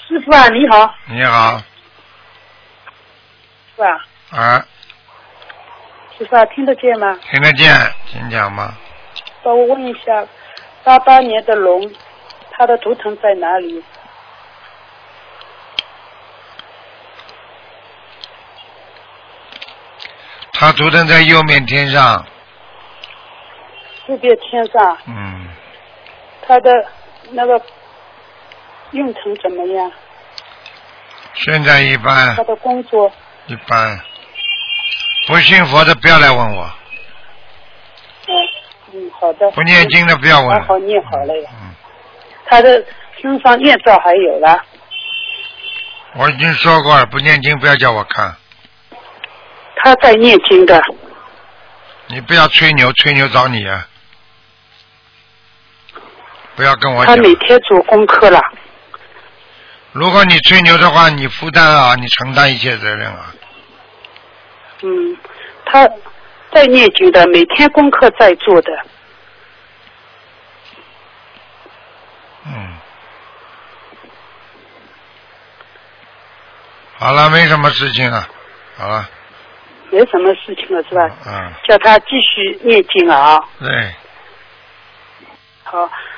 师傅啊，你好。 你好。 是吧？ 啊。 师傅啊，听得见吗？ 听得见，请讲吧。 帮我问一下，88年的龙，它的图腾在哪里？ 它图腾在右面天上。 右边天上。 嗯。 它的那个运程怎么样？ 现在一般。 他的工作一般。不信佛的不要来问我。 好的。 不念经的不要问。 好念好了呀。他的身上业障还有了。 我已经说过了，不念经不要叫我看。 他在念经的。 你不要吹牛，吹牛找你啊！不要跟我讲。 他每天做功课了。 如果你吹牛的话，你负担啊，你承担一切责任啊。 他在念经的，每天功课在做的。 好了，没什么事情了，好了。 没什么事情了是吧？ 嗯。 叫他继续念经啊。 对。 好。